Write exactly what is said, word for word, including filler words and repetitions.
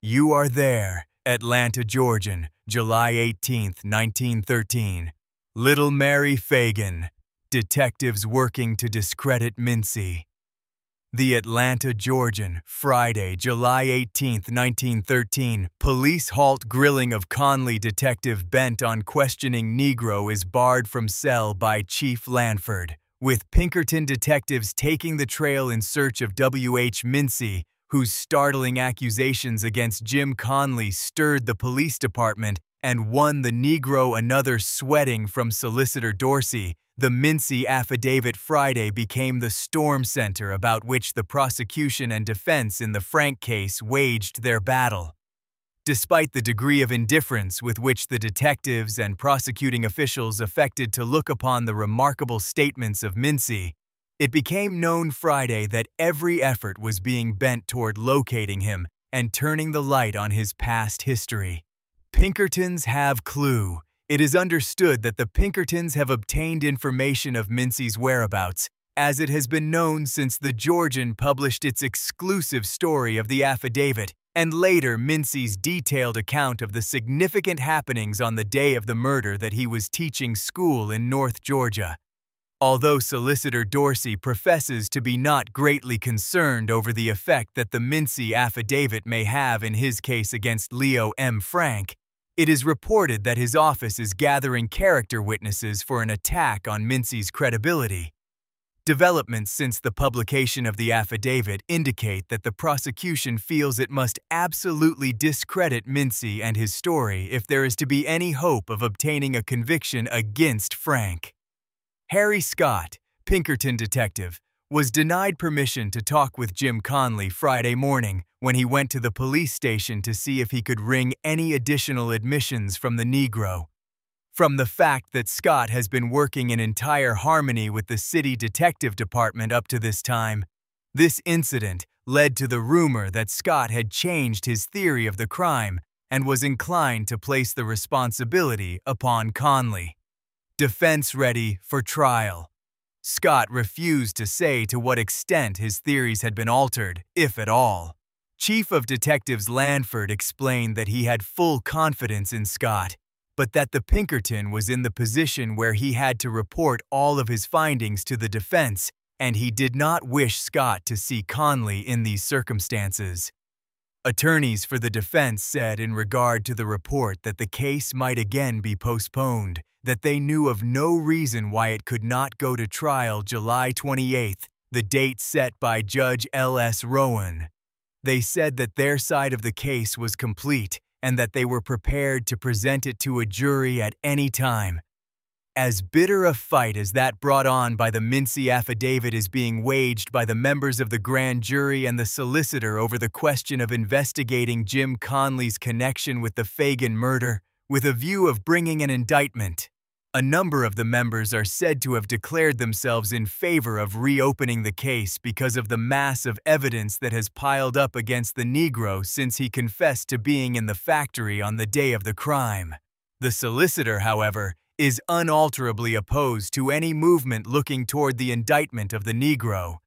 You Are There, Atlanta, Georgia, July eighteenth, nineteen thirteen. Little Mary Fagan, detectives working to discredit Mincy. The Atlanta, Georgia, Friday, July eighteenth, nineteen thirteen. Police halt grilling of Conley detective bent on questioning Negro is barred from cell by Chief Lanford, with Pinkerton detectives taking the trail in search of W H Mincy, whose startling accusations against Jim Conley stirred the police department and won the Negro another sweating from Solicitor Dorsey. The Mincy affidavit Friday became the storm center about which the prosecution and defense in the Frank case waged their battle. Despite the degree of indifference with which the detectives and prosecuting officials affected to look upon the remarkable statements of Mincy, it became known Friday that every effort was being bent toward locating him and turning the light on his past history. Pinkertons have clue. It is understood that the Pinkertons have obtained information of Mincy's whereabouts, as it has been known since the Georgian published its exclusive story of the affidavit, and later Mincy's detailed account of the significant happenings on the day of the murder that he was teaching school in North Georgia. Although Solicitor Dorsey professes to be not greatly concerned over the effect that the Mincy affidavit may have in his case against Leo M. Frank, it is reported that his office is gathering character witnesses for an attack on Mincy's credibility. Developments since the publication of the affidavit indicate that the prosecution feels it must absolutely discredit Mincy and his story if there is to be any hope of obtaining a conviction against Frank. Harry Scott, Pinkerton detective, was denied permission to talk with Jim Conley Friday morning when he went to the police station to see if he could wring any additional admissions from the Negro. From the fact that Scott has been working in entire harmony with the city detective department up to this time, this incident led to the rumor that Scott had changed his theory of the crime and was inclined to place the responsibility upon Conley. Defense ready for trial. Scott refused to say to what extent his theories had been altered, if at all. Chief of Detectives Lanford explained that he had full confidence in Scott, but that the Pinkerton was in the position where he had to report all of his findings to the defense, and he did not wish Scott to see Conley in these circumstances. Attorneys for the defense said in regard to the report that the case might again be postponed, that they knew of no reason why it could not go to trial July twenty-eighth, the date set by Judge L S Rowan. They said that their side of the case was complete and that they were prepared to present it to a jury at any time. As bitter a fight as that brought on by the Mincy affidavit is being waged by the members of the grand jury and the solicitor over the question of investigating Jim Conley's connection with the Fagan murder, with a view of bringing an indictment. A number of the members are said to have declared themselves in favor of reopening the case because of the mass of evidence that has piled up against the Negro since he confessed to being in the factory on the day of the crime. The solicitor, however, is unalterably opposed to any movement looking toward the indictment of the Negro.